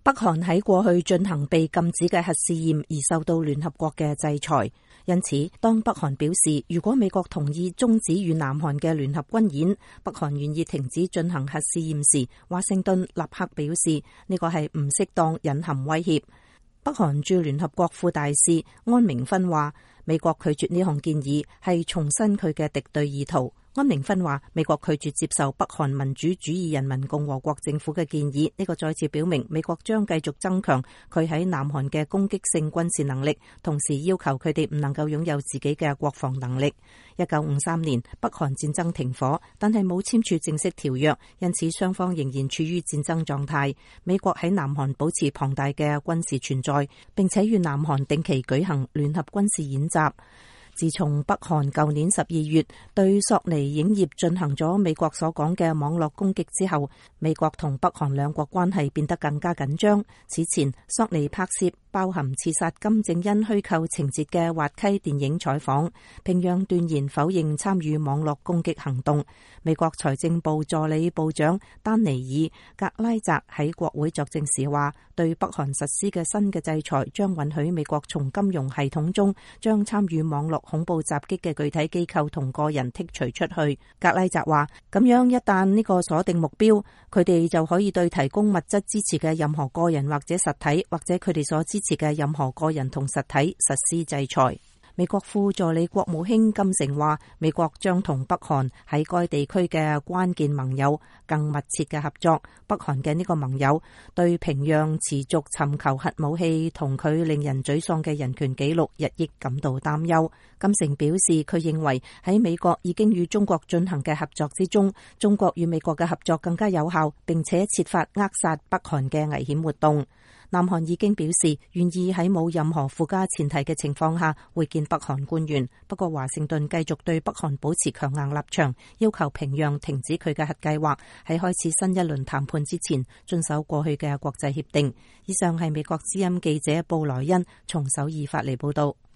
北韓喺過去進行被禁止嘅核試驗而受到聯合國嘅制裁，因此當北韓表示如果美國同意終止與南韓嘅聯合軍演，北韓願意停止進行核試驗時，華盛頓立刻表示呢個係唔適當，隱含威脅。北韓駐聯合國副大使安明勳話，美國拒絕呢項建議係重申佢嘅敵對意圖。安明勳話，美國拒絕接受北韓民主主義人民共和國政府嘅建議，呢個再次表明美國將繼續增強佢喺南韓嘅攻擊性軍事能力，同時要求佢哋唔能夠擁有自己嘅國防能力。1953年北韓戰爭停火，但係冇簽署正式條約，因此雙方仍然處於戰爭狀態。美國喺南韓保持龐大嘅軍事存在，並且與南韓定期舉行聯合軍事演習。自從北韓舊年12月對索尼影業進行咗美國所講嘅網絡攻擊之後，美國同北韓兩國關係變得更加緊張。此前，索尼拍攝包含刺殺金正恩虛構情節嘅滑稽電影採訪，平壤斷言否認參與網絡攻擊行動。美國財政部助理部長丹尼爾·格拉澤喺國會作證時話，對北韓實施嘅新嘅制裁將允許美國從金融系統中將參與網絡恐怖襲擊嘅具體機構同個人剔除出去。格拉澤話，咁樣一旦呢個鎖定目標，佢哋就可以對提供物質支持嘅任何個人或者實體，或者佢哋所支持嘅任何個人同實體實施制裁。美國副助理國務卿金城話，美國將同北韓喺該地區嘅關鍵盟友更密切嘅合作。北韓嘅呢個盟友對平壤持續尋求核武器同佢令人沮喪嘅人權紀錄日益感到擔憂。金城表示，佢認為喺美國已經與中國進行嘅合作之中，中國與美國嘅合作更加有效，並且設法扼殺北韓嘅危險活動。南韓已經表示願意喺冇任何附加前提嘅情況下會見北韓官員，不過華盛頓繼續對北韓保持強硬立場，要求平壤停止佢嘅核計劃，喺開始新一輪談判之前遵守過去嘅國際協定。以上係美國之音記者布萊恩從首爾發嚟報道。